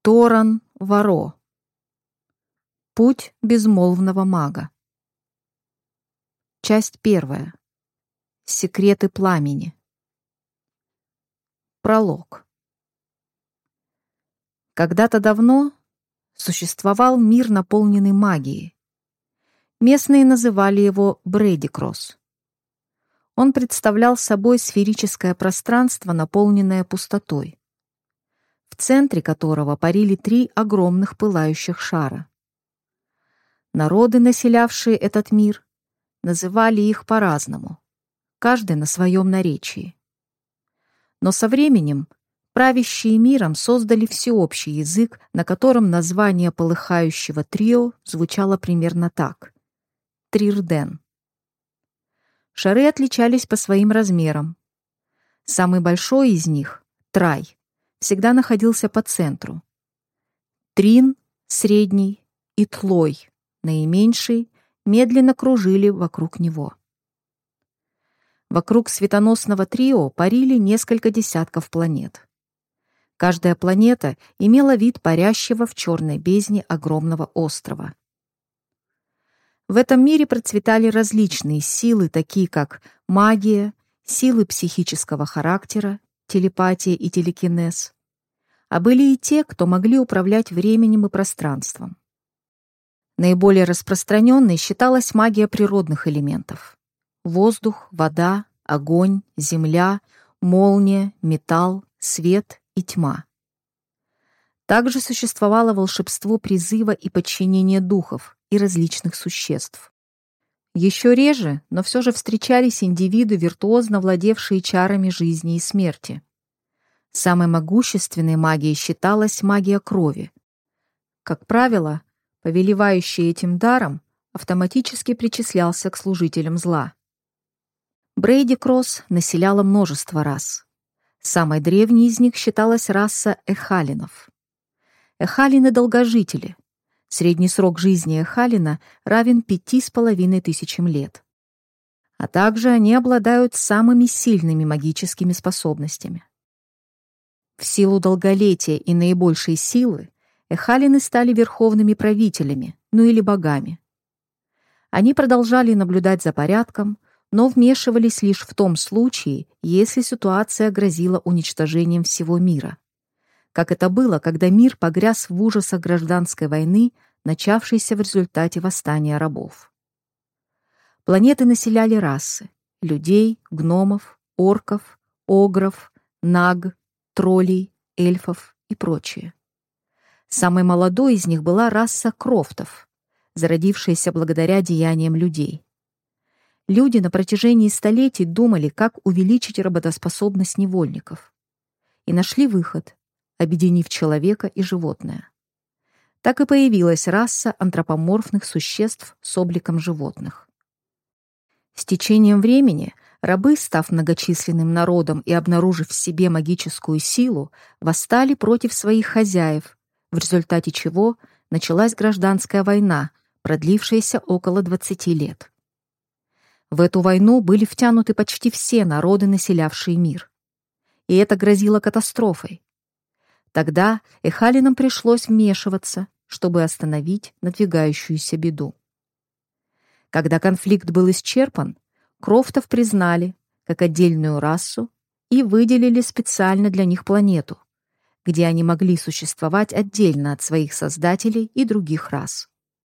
Торан Варо. Путь безмолвного мага. Часть 1. Секреты пламени. Пролог. Когда-то давно существовал мир, наполненный магией. Местные называли его Брейдикросс. Он представлял собой сферическое пространство, наполненное пустотой, в центре которого парили 3 огромных пылающих шара. Народы, населявшие этот мир, называли их по-разному, каждый на своем наречии. Но со временем правящие миром создали всеобщий язык, на котором название полыхающего трио звучало примерно так — Трирден. Шары отличались по своим размерам. Самый большой из них, Трай, всегда находился по центру. Трин, средний, и Тлой, наименьший, медленно кружили вокруг него. Вокруг светоносного трио парили несколько десятков планет. Каждая планета имела вид парящего в черной бездне огромного острова. В этом мире процветали различные силы, такие как магия, силы психического характера, телепатия и телекинез. А были и те, кто могли управлять временем и пространством. Наиболее распространенной считалась магия природных элементов. Воздух, вода, огонь, земля, молния, металл, свет и тьма. Также существовало волшебство призыва и подчинения духов и различных существ. Еще реже, но все же встречались индивиды, виртуозно владевшие чарами жизни и смерти. Самой могущественной магией считалась магия крови. Как правило, повелевающий этим даром автоматически причислялся к служителям зла. Брейдикросс населяло множество рас. Самой древней из них считалась раса эхалинов. Эхалины — долгожители. Средний срок жизни эхалина равен 5500 лет. А также они обладают самыми сильными магическими способностями. В силу долголетия и наибольшей силы эхалины стали верховными правителями, ну или богами. Они продолжали наблюдать за порядком, но вмешивались лишь в том случае, если ситуация грозила уничтожением всего мира. Как это было, когда мир погряз в ужасах гражданской войны, начавшейся в результате восстания рабов. Планеты населяли расы — людей, гномов, орков, огров, наг, троллей, эльфов и прочее. Самой молодой из них была раса крофтов, зародившаяся благодаря деяниям людей. Люди на протяжении столетий думали, как увеличить работоспособность невольников. И нашли выход, объединив человека и животное. Так и появилась раса антропоморфных существ с обликом животных. С течением времени рабы, став многочисленным народом и обнаружив в себе магическую силу, восстали против своих хозяев, в результате чего началась гражданская война, продлившаяся около 20 лет. В эту войну были втянуты почти все народы, населявшие мир. И это грозило катастрофой. Тогда эхалинам пришлось вмешиваться, чтобы остановить надвигающуюся беду. Когда конфликт был исчерпан, крофтов признали как отдельную расу и выделили специально для них планету, где они могли существовать отдельно от своих создателей и других рас.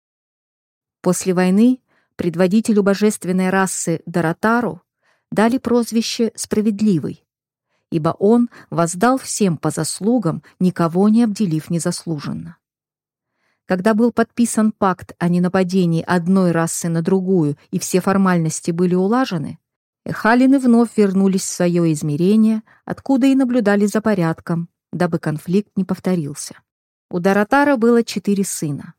После войны предводителю божественной расы Даратару дали прозвище «Справедливый», ибо он воздал всем по заслугам, никого не обделив незаслуженно. Когда был подписан пакт о ненападении одной расы на другую и все формальности были улажены, эхалины вновь вернулись в свое измерение, откуда и наблюдали за порядком, дабы конфликт не повторился. У Даратара было 4 сына.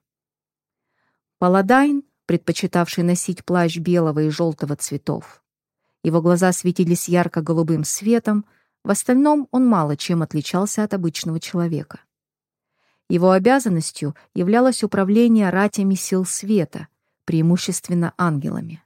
Паладайн, предпочитавший носить плащ белого и желтого цветов. Его глаза светились ярко-голубым светом, в остальном он мало чем отличался от обычного человека. Его обязанностью являлось управление ратями сил света, преимущественно ангелами.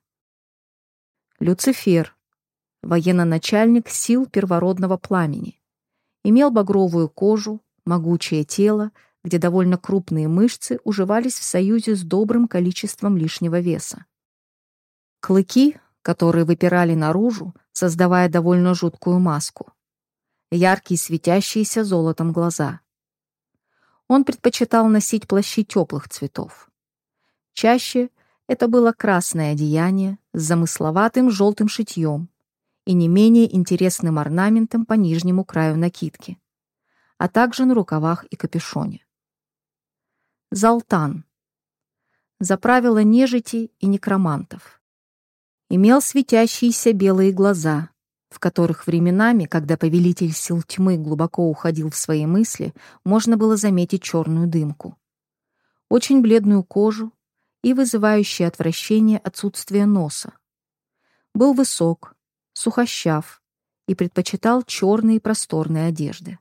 Люцифер, военно-начальник сил первородного пламени, имел багровую кожу, могучее тело, где довольно крупные мышцы уживались в союзе с добрым количеством лишнего веса. Клыки, которые выпирали наружу, создавая довольно жуткую маску. Яркие, светящиеся золотом глаза. Он предпочитал носить плащи теплых цветов. Чаще это было красное одеяние с замысловатым желтым шитьем и не менее интересным орнаментом по нижнему краю накидки, а также на рукавах и капюшоне. Залтан. За правило нежити и некромантов. Имел светящиеся белые глаза, в которых временами, когда повелитель сил тьмы глубоко уходил в свои мысли, можно было заметить черную дымку. Очень бледную кожу и вызывающее отвращение отсутствие носа. Был высок, сухощав и предпочитал черные просторные одежды.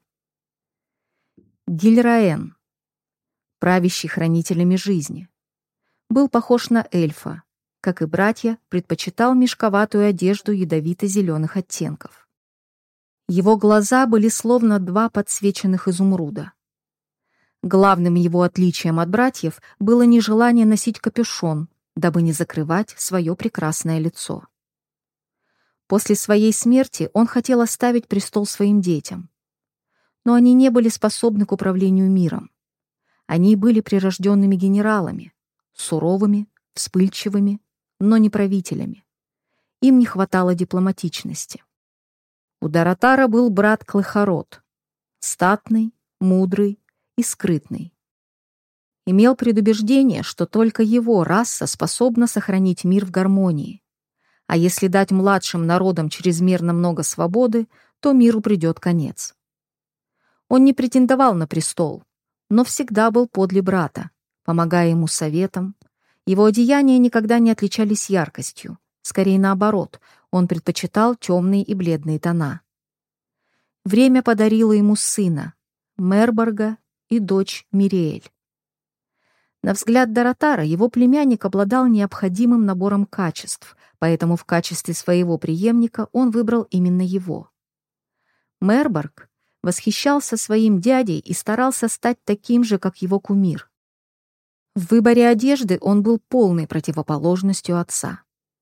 Гильраэн, правящий хранителями жизни, был похож на эльфа, как и братья, предпочитал мешковатую одежду ядовито-зеленых оттенков. Его глаза были словно два подсвеченных изумруда. Главным его отличием от братьев было нежелание носить капюшон, дабы не закрывать свое прекрасное лицо. После своей смерти он хотел оставить престол своим детям. Но они не были способны к управлению миром. Они были прирожденными генералами, суровыми, вспыльчивыми, но не правителями. Им не хватало дипломатичности. У Даратара был брат Клыхород, статный, мудрый и скрытный. Имел предубеждение, что только его раса способна сохранить мир в гармонии, а если дать младшим народам чрезмерно много свободы, то миру придет конец. Он не претендовал на престол, но всегда был подле брата, помогая ему советом. Его одеяния никогда не отличались яркостью, скорее наоборот, он предпочитал темные и бледные тона. Время подарило ему сына, Мерборга и дочь Мириэль. На взгляд Даратара его племянник обладал необходимым набором качеств, поэтому в качестве своего преемника он выбрал именно его. Мерборг восхищался своим дядей и старался стать таким же, как его кумир. В выборе одежды он был полной противоположностью отца.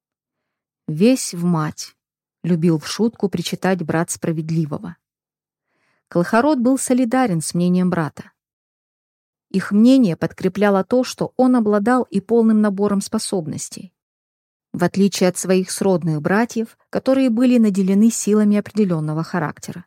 «Весь в мать», — любил в шутку причитать брат Справедливого. Клыхород был солидарен с мнением брата. Их мнение подкрепляло то, что он обладал и полным набором способностей, в отличие от своих сродных братьев, которые были наделены силами определенного характера.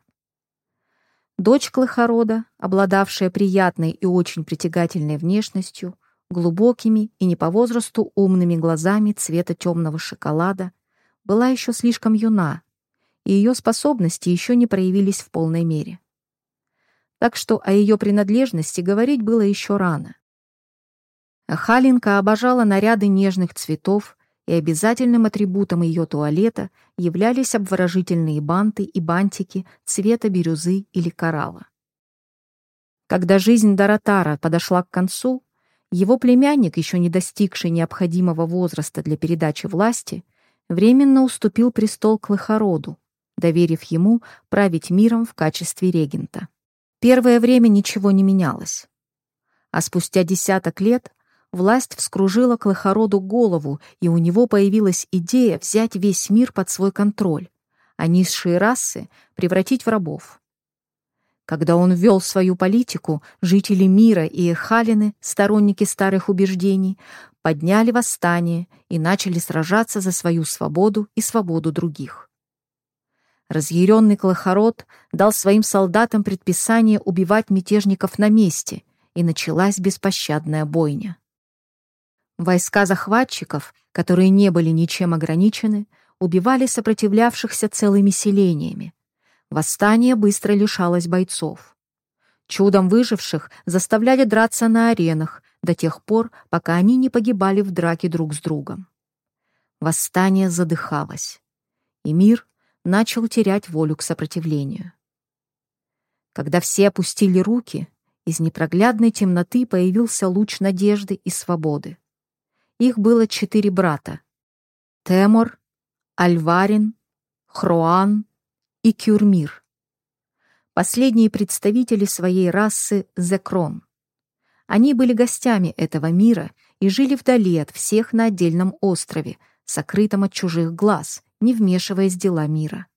Дочь Клыхорода, обладавшая приятной и очень притягательной внешностью, глубокими и не по возрасту умными глазами цвета темного шоколада, была еще слишком юна, и ее способности еще не проявились в полной мере. Так что о ее принадлежности говорить было еще рано. Халинка обожала наряды нежных цветов, и обязательным атрибутом ее туалета являлись обворожительные банты и бантики цвета бирюзы или коралла. Когда жизнь Даратара подошла к концу, его племянник, еще не достигший необходимого возраста для передачи власти, временно уступил престол Клыхороду, доверив ему править миром в качестве регента. Первое время ничего не менялось. А спустя десяток лет власть вскружила Клыхороду голову, и у него появилась идея взять весь мир под свой контроль, а низшие расы превратить в рабов. Когда он ввел свою политику, жители мира и Эхалины, сторонники старых убеждений, подняли восстание и начали сражаться за свою свободу и свободу других. Разъяренный Клыхород дал своим солдатам предписание убивать мятежников на месте, и началась беспощадная бойня. Войска захватчиков, которые не были ничем ограничены, убивали сопротивлявшихся целыми селениями. Восстание быстро лишалось бойцов. Чудом выживших заставляли драться на аренах до тех пор, пока они не погибали в драке друг с другом. Восстание задыхалось, и мир начал терять волю к сопротивлению. Когда все опустили руки, из непроглядной темноты появился луч надежды и свободы. Их было 4 брата — Темор, Альварин, Хроан и Кюрмир. Последние представители своей расы Зекрон, Они были гостями этого мира и жили вдали от всех на отдельном острове, сокрытом от чужих глаз, не вмешиваясь в дела мира.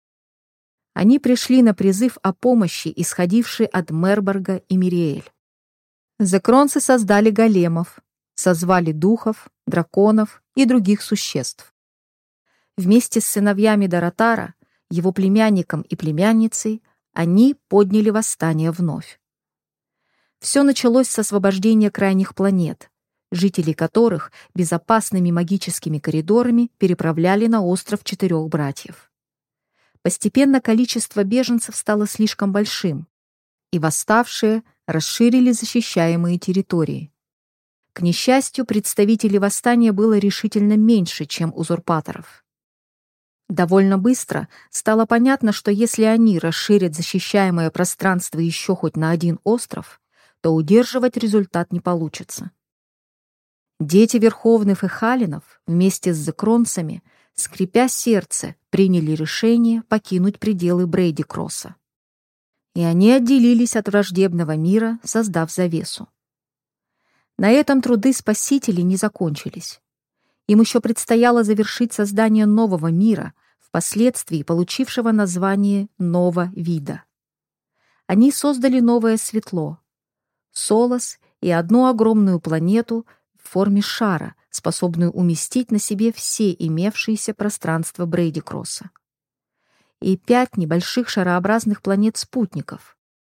Они пришли на призыв о помощи, исходивший от Мерборга и Мириэль. Зекронцы создали големов, созвали духов, драконов и других существ. Вместе с сыновьями Даратара, его племянником и племянницей, они подняли восстание вновь. Все началось с освобождения крайних планет, жителей которых безопасными магическими коридорами переправляли на остров Четырех Братьев. Постепенно количество беженцев стало слишком большим, и восставшие расширили защищаемые территории. К несчастью, представителей восстания было решительно меньше, чем узурпаторов. Довольно быстро стало понятно, что если они расширят защищаемое пространство еще хоть на один остров, то удерживать результат не получится. Дети верховных Эхалинов вместе с зекронцами, скрипя сердце, приняли решение покинуть пределы Брейди-Кросса. И они отделились от враждебного мира, создав завесу. На этом труды спасителей не закончились. Им еще предстояло завершить создание нового мира, впоследствии получившего название Нова-Вида. Они создали новое светло — Солос и одну огромную планету в форме шара, способную уместить на себе все имевшиеся пространства Брейди-Кросса. И 5 небольших шарообразных планет-спутников.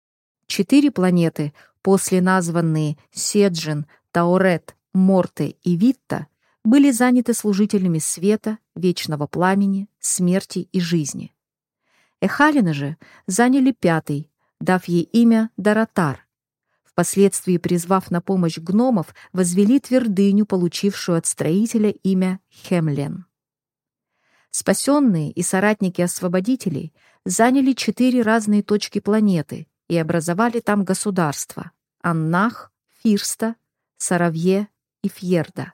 4 планеты, после названные Седжин, Таурет, Морте и Витта, были заняты служителями света, вечного пламени, смерти и жизни. Эхалины же заняли 5-й, дав ей имя Даратар. Впоследствии, призвав на помощь гномов, возвели твердыню, получившую от строителя имя Хемлен. Спасенные и соратники освободителей заняли 4 разные точки планеты и образовали там государства — Аннах, Фирста, Саравье и Фьерда.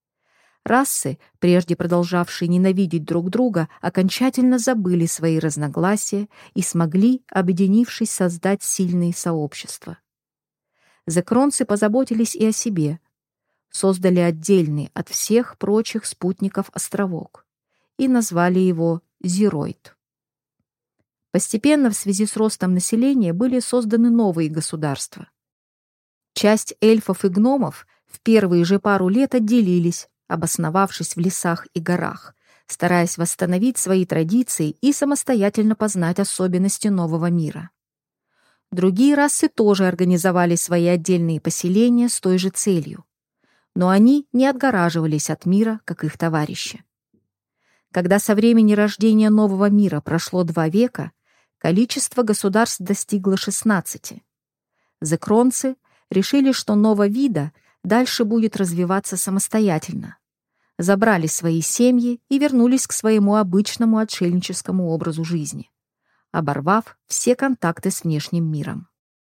Расы, прежде продолжавшие ненавидеть друг друга, окончательно забыли свои разногласия и смогли, объединившись, создать сильные сообщества. Зекронцы позаботились и о себе, создали отдельный от всех прочих спутников островок и назвали его Зероид. Постепенно в связи с ростом населения были созданы новые государства. Часть эльфов и гномов в первые же пару лет отделились, обосновавшись в лесах и горах, стараясь восстановить свои традиции и самостоятельно познать особенности нового мира. Другие расы тоже организовали свои отдельные поселения с той же целью, но они не отгораживались от мира, как их товарищи. Когда со времени рождения нового мира прошло 2 века, количество государств достигло 16. Зекронцы решили, что Нова-Вида дальше будет развиваться самостоятельно, забрали свои семьи и вернулись к своему обычному отшельническому образу жизни, оборвав все контакты с внешним миром.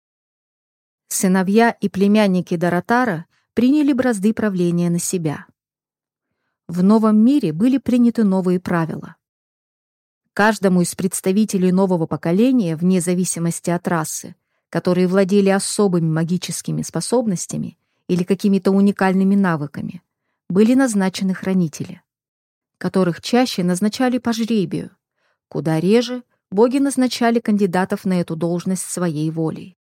Сыновья и племянники Даратара приняли бразды правления на себя. В новом мире были приняты новые правила. Каждому из представителей нового поколения, вне зависимости от расы, которые владели особыми магическими способностями или какими-то уникальными навыками, были назначены хранители, которых чаще назначали по жребию, куда реже боги назначали кандидатов на эту должность своей волей.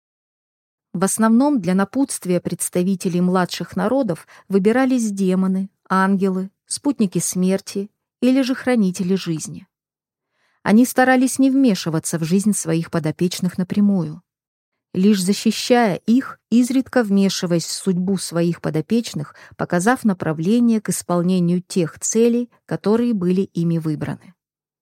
В основном для напутствия представителей младших народов выбирались демоны, ангелы, спутники смерти или же хранители жизни. Они старались не вмешиваться в жизнь своих подопечных напрямую, лишь защищая их, изредка вмешиваясь в судьбу своих подопечных, показав направление к исполнению тех целей, которые были ими выбраны.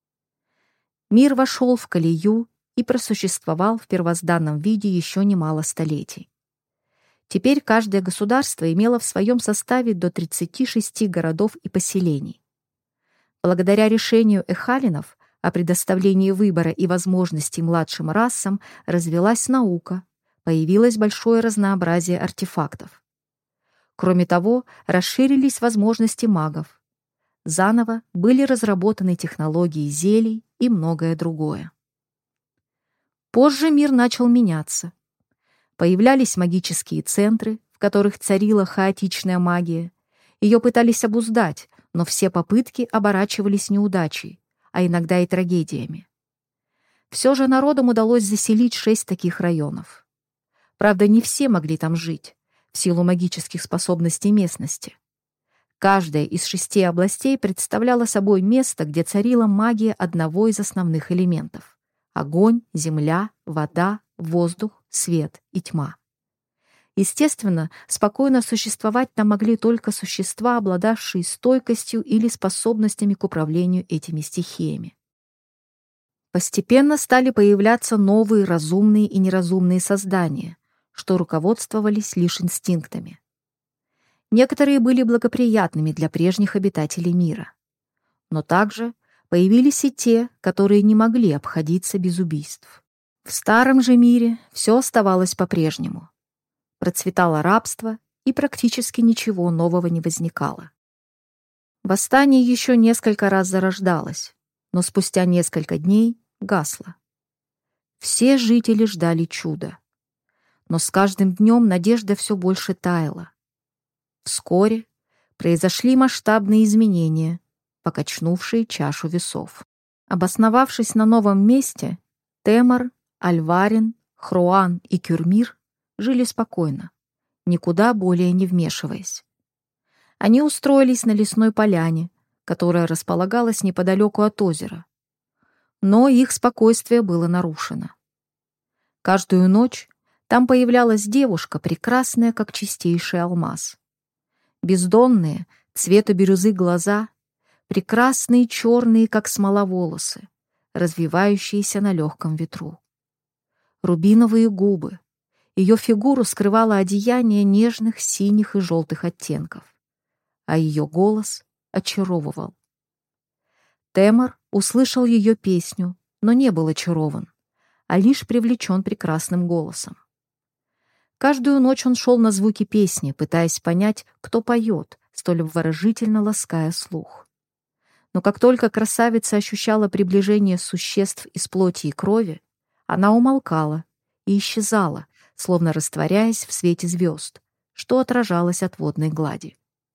Мир вошел в колею и просуществовал в первозданном виде еще немало столетий. Теперь каждое государство имело в своем составе до 36 городов и поселений. Благодаря решению Эхалинов о предоставлении выбора и возможностей младшим расам развилась наука, появилось большое разнообразие артефактов. Кроме того, расширились возможности магов. Заново были разработаны технологии зелий и многое другое. Позже мир начал меняться. Появлялись магические центры, в которых царила хаотичная магия. Ее пытались обуздать, но все попытки оборачивались неудачей, а иногда и трагедиями. Все же народам удалось заселить 6 таких районов. Правда, не все могли там жить, в силу магических способностей местности. Каждая из 6 областей представляла собой место, где царила магия одного из основных элементов — огонь, земля, вода, воздух, свет и тьма. Естественно, спокойно существовать там могли только существа, обладавшие стойкостью или способностями к управлению этими стихиями. Постепенно стали появляться новые разумные и неразумные создания, что руководствовались лишь инстинктами. Некоторые были благоприятными для прежних обитателей мира. Но также появились и те, которые не могли обходиться без убийств. В старом же мире все оставалось по-прежнему. Процветало рабство, и практически ничего нового не возникало. Восстание еще несколько раз зарождалось, но спустя несколько дней гасло. Все жители ждали чуда. Но с каждым днем надежда все больше таяла. Вскоре произошли масштабные изменения, покачнувшие чашу весов. Обосновавшись на новом месте, Темор, Альварин, Хруан и Кюрмир жили спокойно, никуда более не вмешиваясь. Они устроились на лесной поляне, которая располагалась неподалеку от озера. Но их спокойствие было нарушено. Каждую ночь там появлялась девушка, прекрасная, как чистейший алмаз. Бездонные, цвета бирюзы глаза, прекрасные черные, как смола, волосы, развивающиеся на легком ветру. Рубиновые губы. Ее фигуру скрывало одеяние нежных синих и желтых оттенков, а ее голос очаровывал. Темор услышал ее песню, но не был очарован, а лишь привлечен прекрасным голосом. Каждую ночь он шел на звуки песни, пытаясь понять, кто поет, столь обворожительно лаская слух. Но как только красавица ощущала приближение существ из плоти и крови, она умолкала и исчезала, словно растворяясь в свете звезд, что отражалось от водной глади.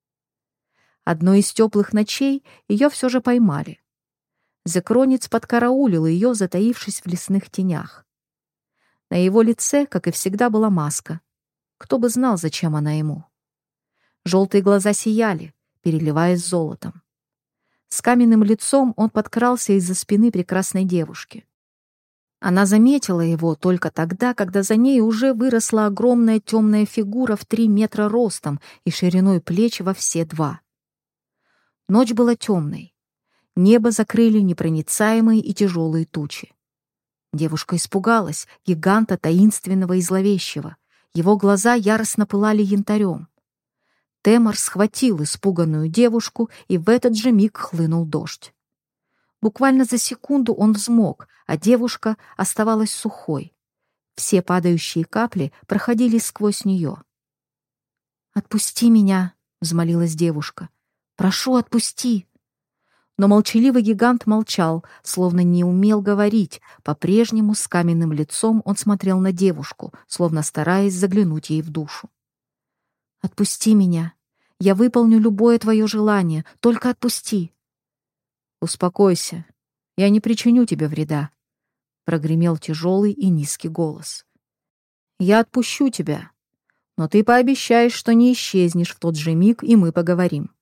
Одной из теплых ночей ее все же поймали. Закронец подкараулил ее, затаившись в лесных тенях. На его лице, как и всегда, была маска. Кто бы знал, зачем она ему. Желтые глаза сияли, переливаясь золотом. С каменным лицом он подкрался из-за спины прекрасной девушки. Она заметила его только тогда, когда за ней уже выросла огромная темная фигура в 3 метра ростом и шириной плеч во все 2. Ночь была темной. Небо закрыли непроницаемые и тяжелые тучи. Девушка испугалась гиганта таинственного и зловещего. Его глаза яростно пылали янтарем. Темор схватил испуганную девушку, и в этот же миг хлынул дождь. Буквально за секунду он взмок, а девушка оставалась сухой. Все падающие капли проходили сквозь нее. «Отпусти меня!» — взмолилась девушка. «Прошу, отпусти!» Но молчаливый гигант молчал, словно не умел говорить. По-прежнему с каменным лицом он смотрел на девушку, словно стараясь заглянуть ей в душу. «Отпусти меня! Я выполню любое твое желание, только отпусти!» «Успокойся, я не причиню тебе вреда», — прогремел тяжелый и низкий голос. «Я отпущу тебя, но ты пообещаешь, что не исчезнешь в тот же миг, и мы поговорим».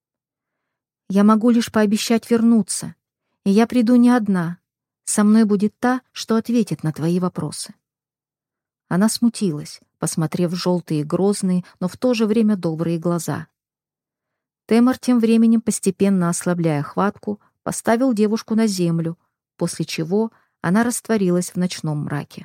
«Я могу лишь пообещать вернуться, и я приду не одна. Со мной будет та, что ответит на твои вопросы». Она смутилась, посмотрев в желтые грозные, но в то же время добрые глаза. Темор тем временем, постепенно ослабляя хватку, поставил девушку на землю, после чего она растворилась в ночном мраке.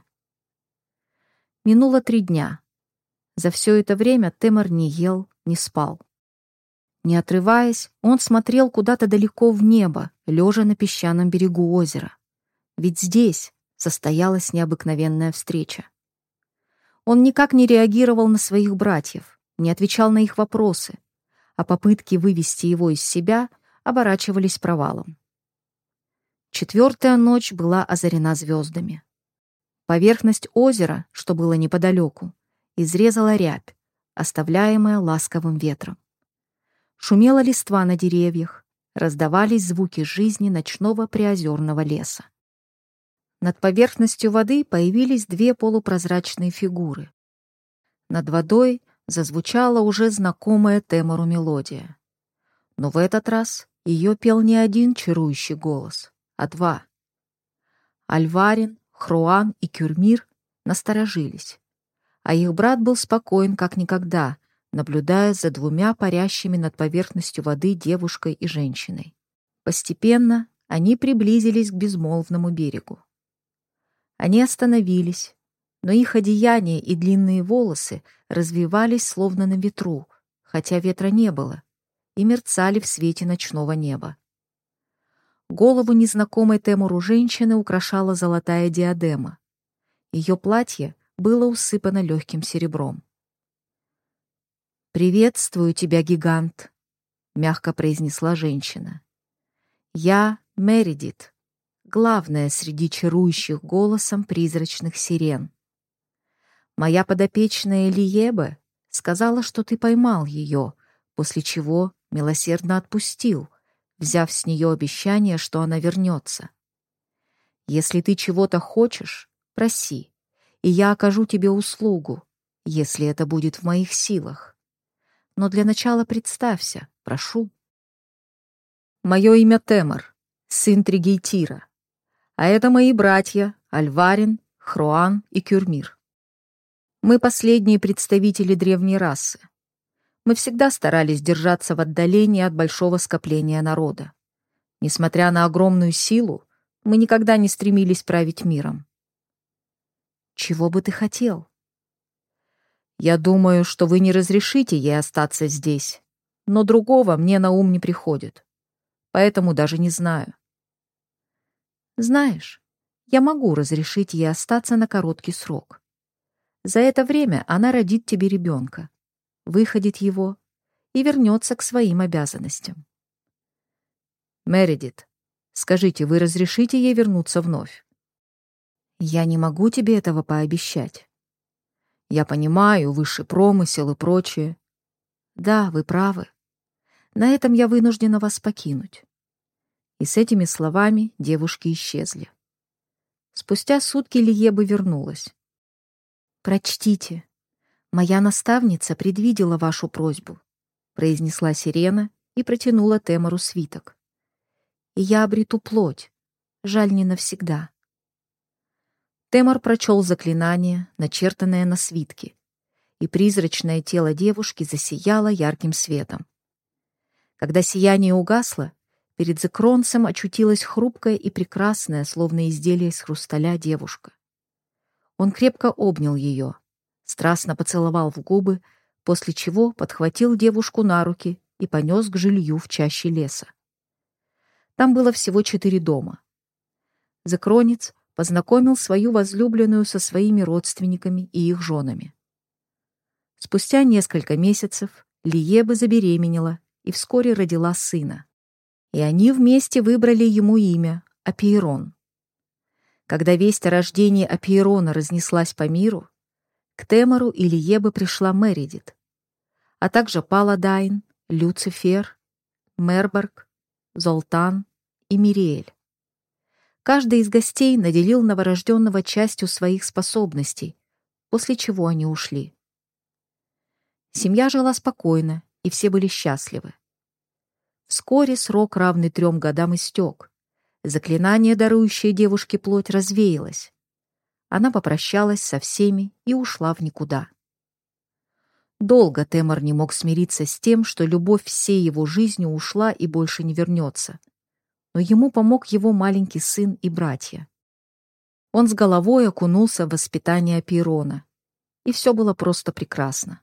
Минуло 3 дня. За все это время Темор не ел, не спал. Не отрываясь, он смотрел куда-то далеко в небо, лежа на песчаном берегу озера. Ведь здесь состоялась необыкновенная встреча. Он никак не реагировал на своих братьев, не отвечал на их вопросы, а попытки вывести его из себя оборачивались провалом. 4-я ночь была озарена звездами. Поверхность озера, что было неподалеку, изрезала рябь, оставляемая ласковым ветром. Шумела листва на деревьях, раздавались звуки жизни ночного приозерного леса. Над поверхностью воды появились две полупрозрачные фигуры. Над водой зазвучала уже знакомая Темору мелодия. Но в этот раз ее пел не один чарующий голос, а два. Альварин, Хруан и Кюрмир насторожились, а их брат был спокоен как никогда, наблюдая за двумя парящими над поверхностью воды девушкой и женщиной. Постепенно они приблизились к безмолвному берегу. Они остановились, но их одеяния и длинные волосы развивались словно на ветру, хотя ветра не было, и мерцали в свете ночного неба. Голову незнакомой Темуру женщины украшала золотая диадема. Ее платье было усыпано легким серебром. «Приветствую тебя, гигант», — мягко произнесла женщина. «Я Мередит, главная среди чарующих голосом призрачных сирен. Моя подопечная Лиебе сказала, что ты поймал ее, после чего милосердно отпустил, взяв с нее обещание, что она вернется. Если ты чего-то хочешь, проси, и я окажу тебе услугу, если это будет в моих силах. Но для начала представься, прошу». «Мое имя Темор, сын Тригейтира, а это мои братья Альварин, Хруан и Кюрмир. Мы последние представители древней расы. Мы всегда старались держаться в отдалении от большого скопления народа. Несмотря на огромную силу, мы никогда не стремились править миром. Чего бы ты хотел? Я думаю, что вы не разрешите ей остаться здесь, но другого мне на ум не приходит, поэтому даже не знаю. Знаешь, я могу разрешить ей остаться на короткий срок. За это время она родит тебе ребенка, выходит его и вернется к своим обязанностям. Мередит, скажите, вы разрешите ей вернуться вновь? Я не могу тебе этого пообещать. Я понимаю, высший промысел и прочее. Да, вы правы. На этом я вынуждена вас покинуть. И с этими словами девушки исчезли. Спустя сутки Лиеба вернулась. «Прочтите. Моя наставница предвидела вашу просьбу», — произнесла Сирена и протянула Темору свиток. «И я обрету плоть. Жаль, не навсегда». Темор прочел заклинание, начертанное на свитке, и призрачное тело девушки засияло ярким светом. Когда сияние угасло, перед Зекронцем очутилась хрупкая и прекрасная, словно изделие из хрусталя, девушка. Он крепко обнял ее, страстно поцеловал в губы, после чего подхватил девушку на руки и понес к жилью в чаще леса. Там было всего 4 дома. Зекронец познакомил свою возлюбленную со своими родственниками и их женами. Спустя несколько месяцев Лиеба забеременела и вскоре родила сына. И они вместе выбрали ему имя Апейрон. Когда весть о рождении Апейрона разнеслась по миру, к Темору и Лиебе пришла Мередит, а также Паладайн, Люцифер, Мерберг, Золтан и Мириэль. Каждый из гостей наделил новорожденного частью своих способностей, после чего они ушли. Семья жила спокойно, и все были счастливы. Вскоре срок, равный 3 годам, истек. Заклинание, дарующее девушке плоть, развеялось. Она попрощалась со всеми и ушла в никуда. Долго Темор не мог смириться с тем, что любовь всей его жизнью ушла и больше не вернется. Но ему помог его маленький сын и братья. Он с головой окунулся в воспитание Апейрона, и все было просто прекрасно.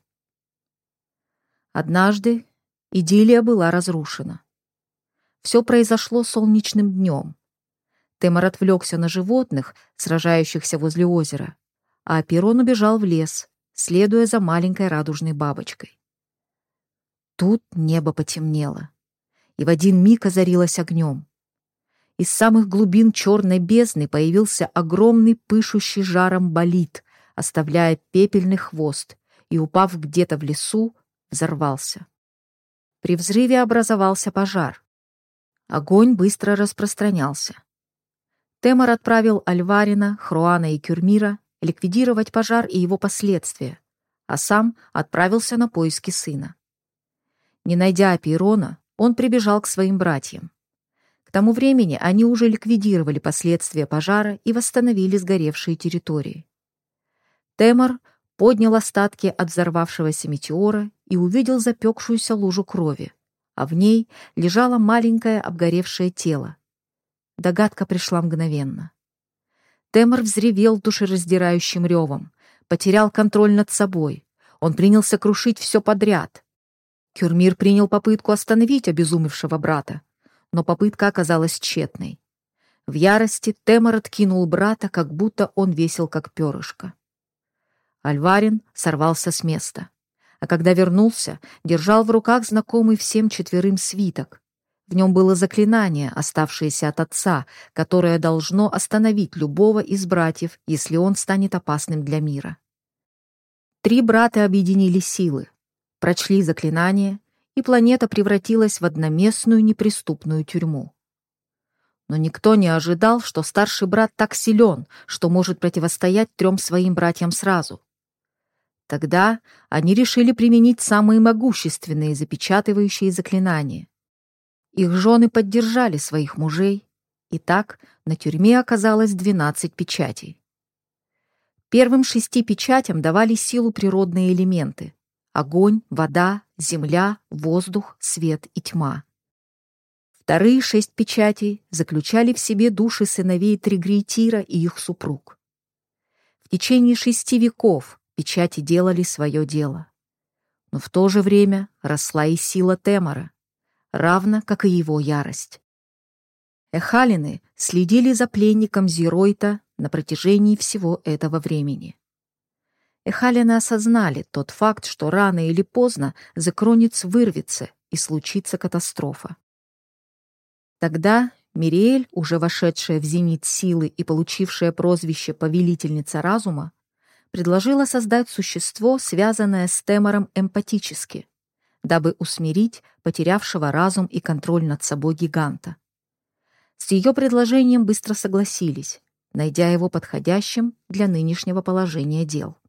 Однажды идиллия была разрушена. Все произошло солнечным днем. Темор отвлекся на животных, сражающихся возле озера, а Апейрон убежал в лес, следуя за маленькой радужной бабочкой. Тут небо потемнело, и в один миг озарилось огнем. Из самых глубин черной бездны появился огромный пышущий жаром болид, оставляя пепельный хвост, и, упав где-то в лесу, взорвался. При взрыве образовался пожар. Огонь быстро распространялся. Темор отправил Альварина, Хруана и Кюрмира ликвидировать пожар и его последствия, а сам отправился на поиски сына. Не найдя Апейрона, он прибежал к своим братьям. К тому времени они уже ликвидировали последствия пожара и восстановили сгоревшие территории. Темор поднял остатки от взорвавшегося метеора и увидел запекшуюся лужу крови, а в ней лежало маленькое обгоревшее тело. Догадка пришла мгновенно. Темор взревел душераздирающим ревом, потерял контроль над собой. Он принялся крушить все подряд. Кюрмир принял попытку остановить обезумевшего брата, но попытка оказалась тщетной. В ярости Темор откинул брата, как будто он весил как перышко. Альварин сорвался с места, а когда вернулся, держал в руках знакомый всем четверым свиток. В нем было заклинание, оставшееся от отца, которое должно остановить любого из братьев, если он станет опасным для мира. 3 брата объединили силы, прочли заклинание, и планета превратилась в одноместную неприступную тюрьму. Но никто не ожидал, что старший брат так силен, что может противостоять 3 своим братьям сразу. Тогда они решили применить самые могущественные запечатывающие заклинания. Их жены поддержали своих мужей, и так на тюрьме оказалось 12 печатей. Первым 6 печатям давали силу природные элементы — огонь, вода, земля, воздух, свет и тьма. Вторые 6 печатей заключали в себе души сыновей Тригрейтира и их супруг. В течение 6 веков печати делали свое дело. Но в то же время росла и сила Темора, равно как и его ярость. Эхалины следили за пленником Зиройта на протяжении всего этого времени. Эхалины осознали тот факт, что рано или поздно Зекронец вырвется и случится катастрофа. Тогда Мириэль, уже вошедшая в зенит силы и получившая прозвище «Повелительница разума», предложила создать существо, связанное с Темором эмпатически, дабы усмирить потерявшего разум и контроль над собой гиганта. С ее предложением быстро согласились, найдя его подходящим для нынешнего положения дел.